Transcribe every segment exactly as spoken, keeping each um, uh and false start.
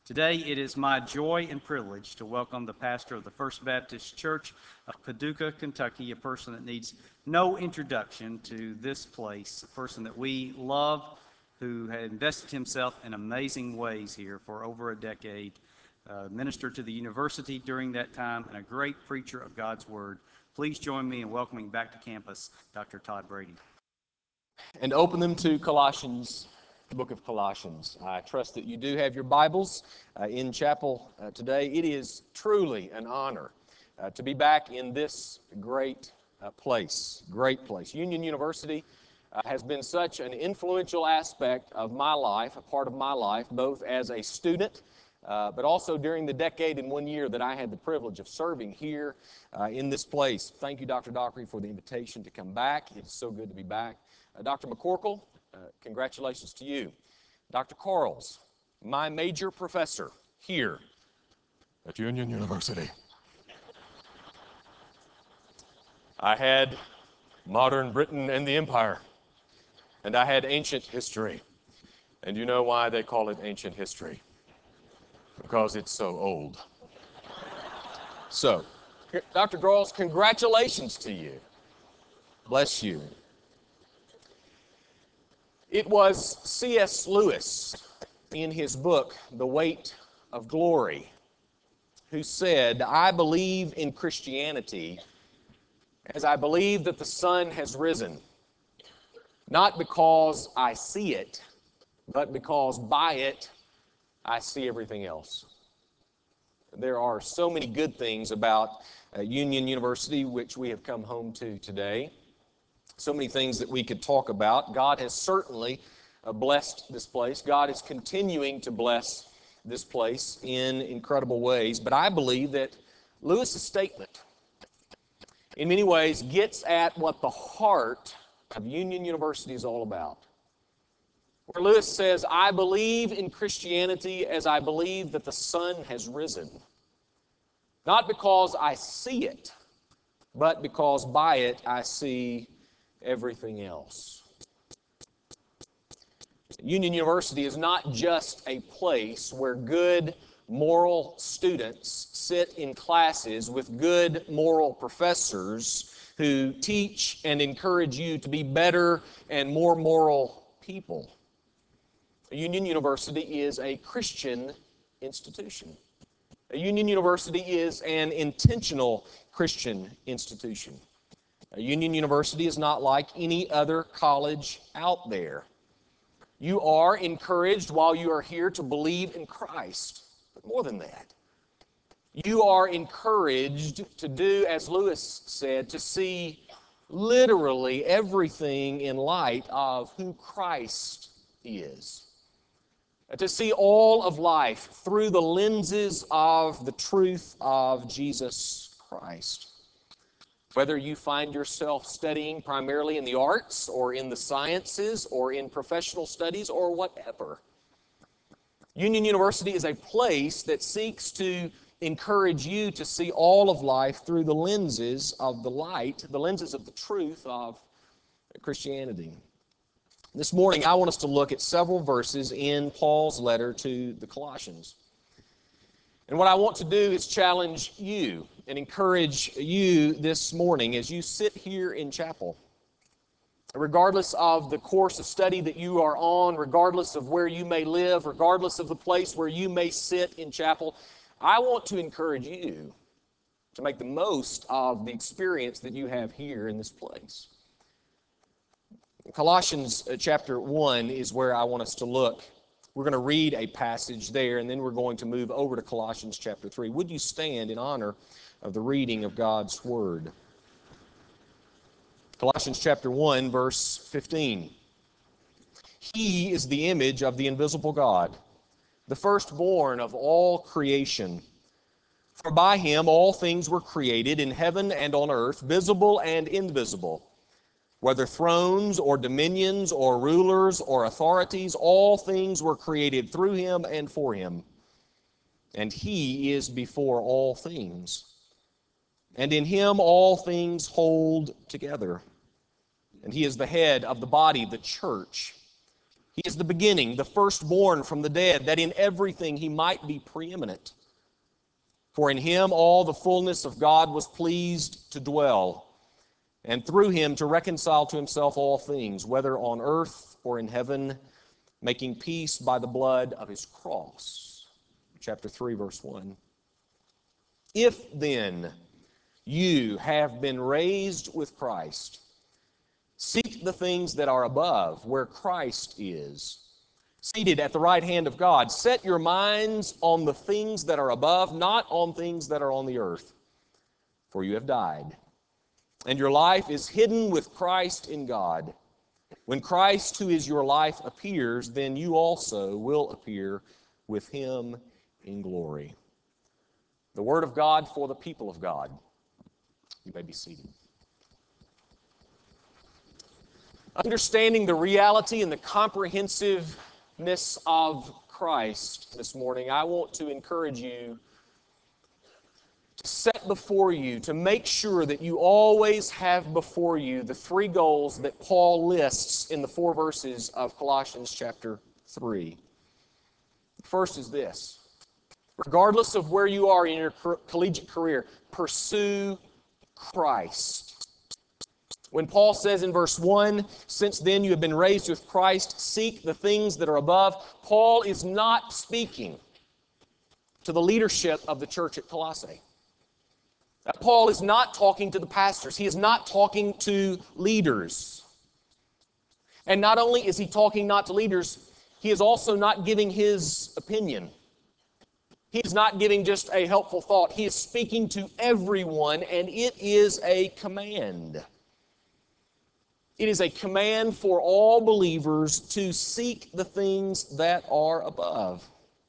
Today, it is my joy and privilege to welcome the pastor of the First Baptist Church of Paducah, Kentucky, a person that needs no introduction to this place, a person that we love, who had invested himself in amazing ways here for over a decade, uh, ministered to the university during that time, and a great preacher of God's Word. Please join me in welcoming back to campus Doctor Todd Brady. And open them to Colossians, the book of Colossians. I trust that you do have your Bibles uh, in chapel uh, today. It is truly an honor uh, to be back in this great uh, place, great place. Union University uh, has been such an influential aspect of my life, a part of my life, both as a student, uh, but also during the decade and one year that I had the privilege of serving here uh, in this place. Thank you, Doctor Dockery, for the invitation to come back. It's so good to be back. Uh, Doctor McCorkle, uh, congratulations to you. Doctor Quarles, my major professor here at Union University. I had modern Britain and the Empire, and I had ancient history. And you know why they call it ancient history? Because it's so old. So, Doctor Quarles, congratulations to you. Bless you. It was C S Lewis in his book, The Weight of Glory, who said, "I believe in Christianity as I believe that the sun has risen, not because I see it, but because by it I see everything else." There are so many good things about uh, Union University, which we have come home to today. So many things that we could talk about. God has certainly uh, blessed this place. God is continuing to bless this place in incredible ways. But I believe that Lewis's statement, in many ways, gets at what the heart of Union University is all about. Where Lewis says, "I believe in Christianity as I believe that the sun has risen, not because I see it, but because by it I see everything else." Union University is not just a place where good moral students sit in classes with good moral professors who teach and encourage you to be better and more moral people. Union University is a Christian institution. Union University is an intentional Christian institution. Union University is not like any other college out there. You are encouraged while you are here to believe in Christ. But more than that, you are encouraged to do, as Lewis said, to see literally everything in light of who Christ is. To see all of life through the lenses of the truth of Jesus Christ. Whether you find yourself studying primarily in the arts or in the sciences or in professional studies or whatever, Union University is a place that seeks to encourage you to see all of life through the lenses of the light, the lenses of the truth of Christianity. This morning, I want us to look at several verses in Paul's letter to the Colossians. And what I want to do is challenge you and encourage you this morning as you sit here in chapel. Regardless of the course of study that you are on, regardless of where you may live, regardless of the place where you may sit in chapel, I want to encourage you to make the most of the experience that you have here in this place. Colossians chapter one is where I want us to look. We're going to read a passage there, and then we're going to move over to Colossians chapter three. Would you stand in honor of the reading of God's Word? Colossians chapter one, verse fifteen. "He is the image of the invisible God, the firstborn of all creation. For by Him all things were created in heaven and on earth, visible and invisible. Whether thrones or dominions or rulers or authorities, all things were created through Him and for Him. And He is before all things. And in Him all things hold together. And He is the head of the body, the church. He is the beginning, the firstborn from the dead, that in everything he might be preeminent. For in him all the fullness of God was pleased to dwell, and through him to reconcile to himself all things, whether on earth or in heaven, making peace by the blood of his cross. Chapter three, verse one. If then you have been raised with Christ, seek the things that are above, where Christ is, seated at the right hand of God. Set your minds on the things that are above, not on things that are on the earth. For you have died, and your life is hidden with Christ in God. When Christ, who is your life, appears, then you also will appear with him in glory. The word of God for the people of God. You may be seated. Understanding the reality and the comprehensiveness of Christ this morning, I want to encourage you to set before you, to make sure that you always have before you the three goals that Paul lists in the four verses of Colossians chapter three. The first is this: regardless of where you are in your collegiate career, pursue Christ. When Paul says in verse one, since then you have been raised with Christ, seek the things that are above, Paul is not speaking to the leadership of the church at Colossae. Paul is not talking to the pastors. He is not talking to leaders. And not only is he talking not to leaders, he is also not giving his opinion. He is not giving just a helpful thought. He is speaking to everyone, and it is a command. It is a command for all believers to seek the things that are above.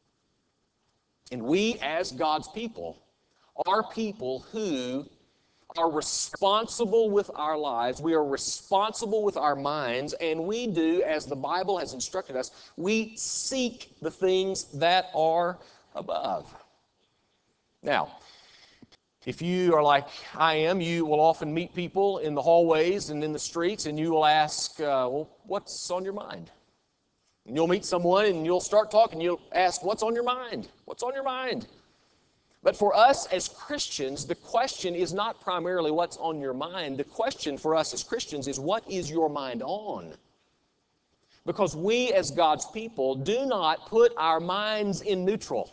And we, as God's people, are people who are responsible with our lives. We are responsible with our minds, and we do, as the Bible has instructed us, we seek the things that are above. Now, if you are like I am, you will often meet people in the hallways and in the streets, and you will ask, uh, well, what's on your mind? And you'll meet someone, and you'll start talking. You'll ask, what's on your mind? What's on your mind? But for us as Christians, the question is not primarily what's on your mind. The question for us as Christians is, what is your mind on? Because we as God's people do not put our minds in neutral.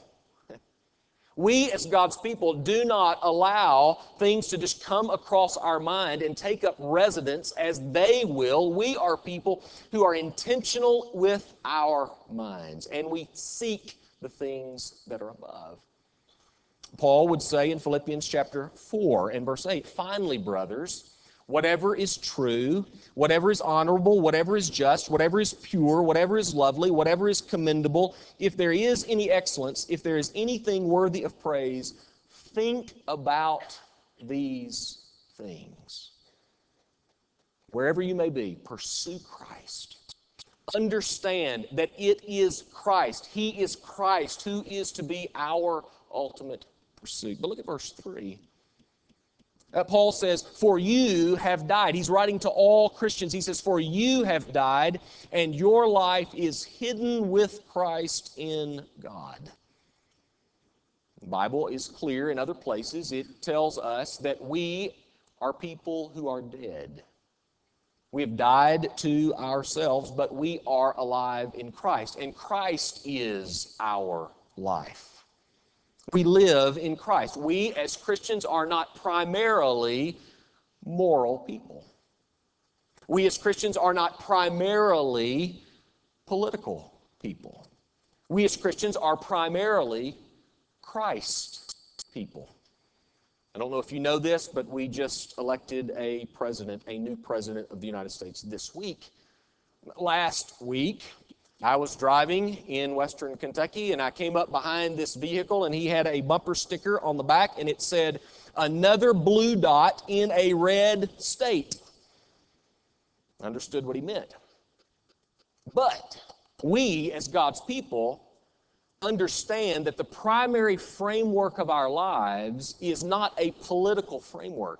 We as God's people do not allow things to just come across our mind and take up residence as they will. We are people who are intentional with our minds, and we seek the things that are above. Paul would say in Philippians chapter four and verse eight, finally, brothers, whatever is true, whatever is honorable, whatever is just, whatever is pure, whatever is lovely, whatever is commendable, if there is any excellence, if there is anything worthy of praise, think about these things. Wherever you may be, pursue Christ. Understand that it is Christ. He is Christ who is to be our ultimate pursuit. But look at verse three. Uh, Paul says, for you have died. He's writing to all Christians. He says, for you have died, and your life is hidden with Christ in God. The Bible is clear in other places. It tells us that we are people who are dead. We have died to ourselves, but we are alive in Christ, and Christ is our life. We live in Christ. We as Christians are not primarily moral people. We as Christians are not primarily political people. We as Christians are primarily Christ people. I don't know if you know this, but we just elected a president, a new president of the United States this week. Last week, I was driving in western Kentucky, and I came up behind this vehicle, and he had a bumper sticker on the back, and it said, another blue dot in a red state. I understood what he meant. But we, as God's people, understand that the primary framework of our lives is not a political framework.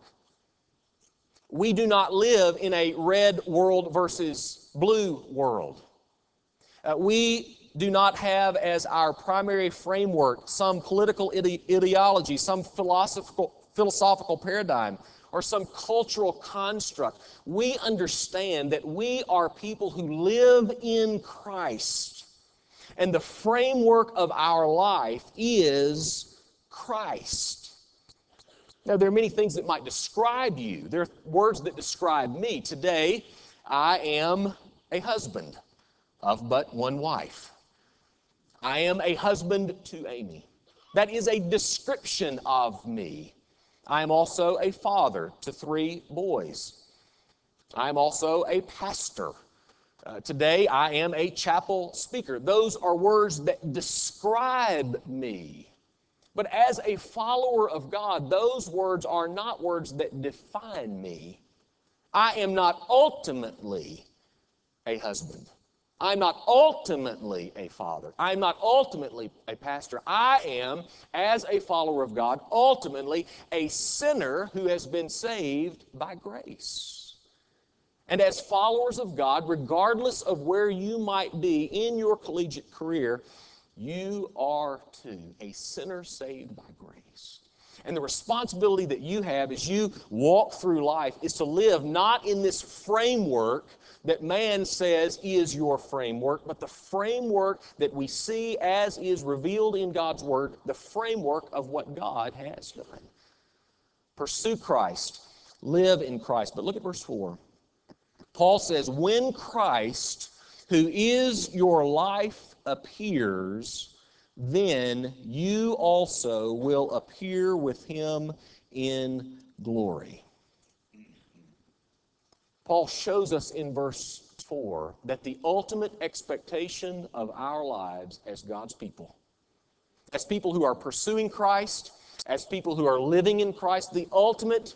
We do not live in a red world versus blue world. Uh, we do not have as our primary framework some political ide- ideology, some philosophical, philosophical paradigm, or some cultural construct. We understand that we are people who live in Christ, and the framework of our life is Christ. Now, there are many things that might describe you. There are words that describe me. Today, I am a husband of but one wife. I am a husband to Amy. That is a description of me. I am also a father to three boys. I am also a pastor. Uh, today, I am a chapel speaker. Those are words that describe me. But as a follower of God, those words are not words that define me. I am not ultimately a husband. I'm not ultimately a father. I'm not ultimately a pastor. I am, as a follower of God, ultimately a sinner who has been saved by grace. And as followers of God, regardless of where you might be in your collegiate career, you are too a sinner saved by grace. And the responsibility that you have as you walk through life is to live not in this framework that man says is your framework, but the framework that we see as is revealed in God's Word, the framework of what God has done. Pursue Christ. Live in Christ. But look at verse four. Paul says, when Christ, who is your life, appears, then you also will appear with him in glory. Paul shows us in verse four that the ultimate expectation of our lives as God's people, as people who are pursuing Christ, as people who are living in Christ, the ultimate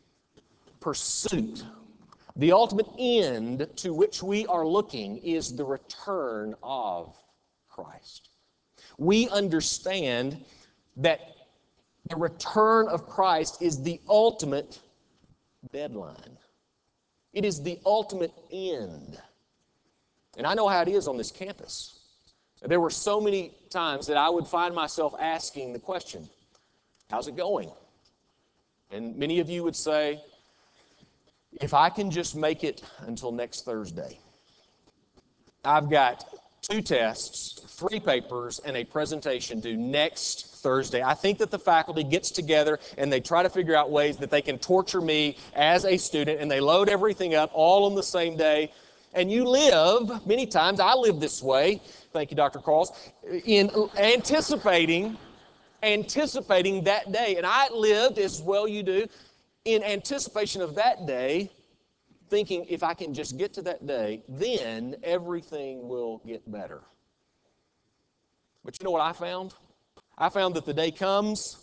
pursuit, the ultimate end to which we are looking is the return of Christ. We understand that the return of Christ is the ultimate deadline. It is the ultimate end. And I know how it is on this campus. There were so many times that I would find myself asking the question, how's it going? And many of you would say, if I can just make it until next Thursday. I've got two tests, three papers, and a presentation due next Thursday. I think that the faculty gets together and they try to figure out ways that they can torture me as a student, and they load everything up all on the same day. And you live, many times, I live this way, thank you, Doctor Carls, in anticipating, anticipating that day. And I lived, as well you do, in anticipation of that day, thinking if I can just get to that day, then everything will get better. But you know what I found? I found that the day comes,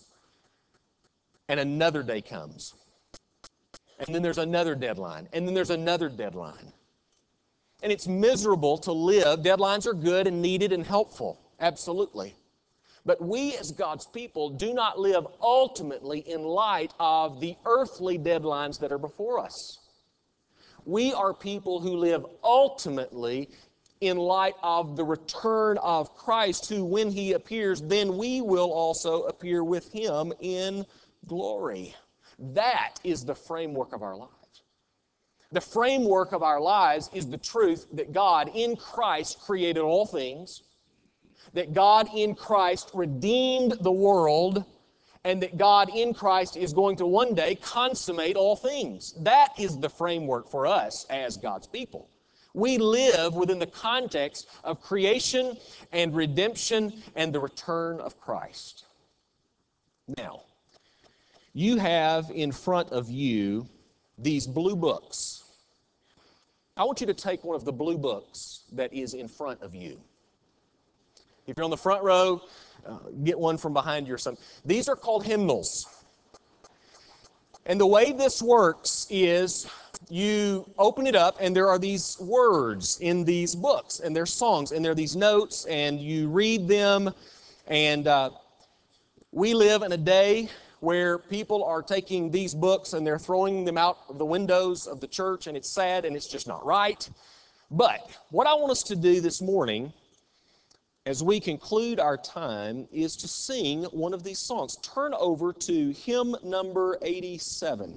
and another day comes. And then there's another deadline, and then there's another deadline. And it's miserable to live. Deadlines are good and needed and helpful, absolutely. But we as God's people do not live ultimately in light of the earthly deadlines that are before us. We are people who live ultimately in light of the return of Christ, who when He appears, then we will also appear with Him in glory. That is the framework of our lives. The framework of our lives is the truth that God in Christ created all things, that God in Christ redeemed the world, and that God in Christ is going to one day consummate all things. That is the framework for us as God's people. We live within the context of creation and redemption and the return of Christ. Now, you have in front of you these blue books. I want you to take one of the blue books that is in front of you. If you're on the front row, uh, get one from behind you or something. These are called hymnals. And the way this works is you open it up and there are these words in these books, and they're songs, and there are these notes, and you read them. And uh, we live in a day where people are taking these books and they're throwing them out of the windows of the church, and it's sad and it's just not right. But what I want us to do this morning as we conclude our time is to sing one of these songs. Turn over to hymn number eighty-seven.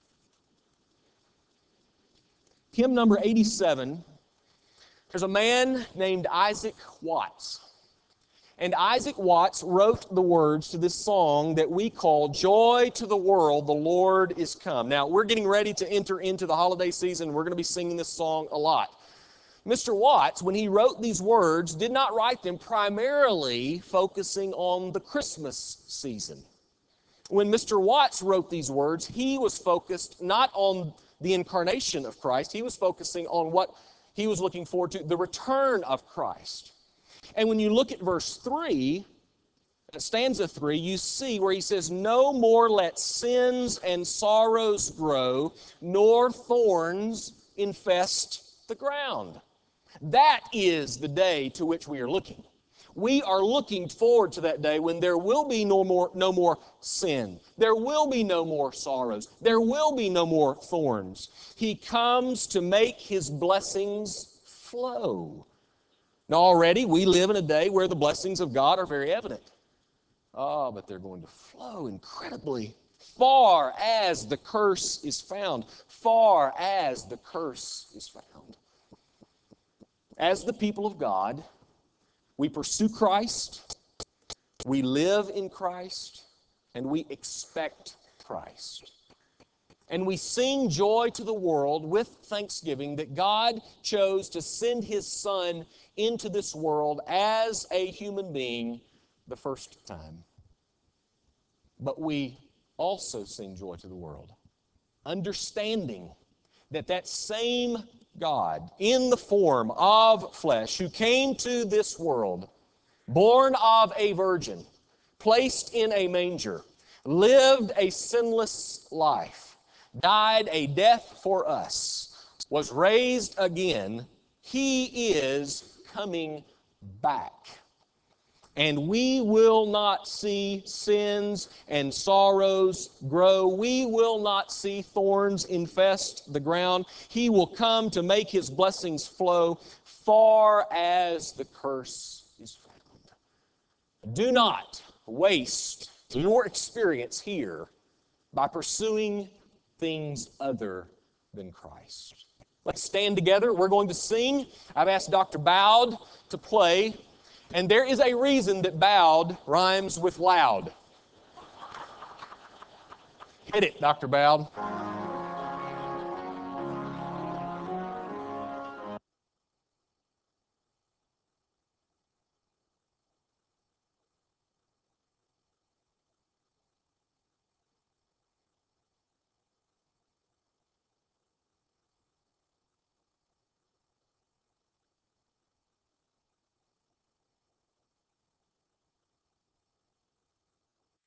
Hymn number eighty-seven, there's a man named Isaac Watts. And Isaac Watts wrote the words to this song that we call Joy to the World, the Lord is Come. Now, we're getting ready to enter into the holiday season. We're going to be singing this song a lot. Mister Watts, when he wrote these words, did not write them primarily focusing on the Christmas season. When Mister Watts wrote these words, he was focused not on the incarnation of Christ. He was focusing on what he was looking forward to, the return of Christ. And when you look at verse three, stanza three, you see where he says, "No more let sins and sorrows grow, nor thorns infest the ground." That is the day to which we are looking. We are looking forward to that day when there will be no more, no more sin. There will be no more sorrows. There will be no more thorns. He comes to make His blessings flow. Now already we live in a day where the blessings of God are very evident. Oh, but they're going to flow incredibly far as the curse is found. Far as the curse is found. As the people of God, we pursue Christ, we live in Christ, and we expect Christ. And we sing joy to the world with thanksgiving that God chose to send His Son into this world as a human being the first time. But we also sing joy to the world, understanding that that same God in the form of flesh who came to this world, born of a virgin, placed in a manger, lived a sinless life, died a death for us, was raised again, He is coming back. And we will not see sins and sorrows grow. We will not see thorns infest the ground. He will come to make His blessings flow far as the curse is found. Do not waste your experience here by pursuing things other than Christ. Let's stand together. We're going to sing. I've asked Doctor Bowd to play. And there is a reason that bowed rhymes with loud. Hit it, Doctor Bowd.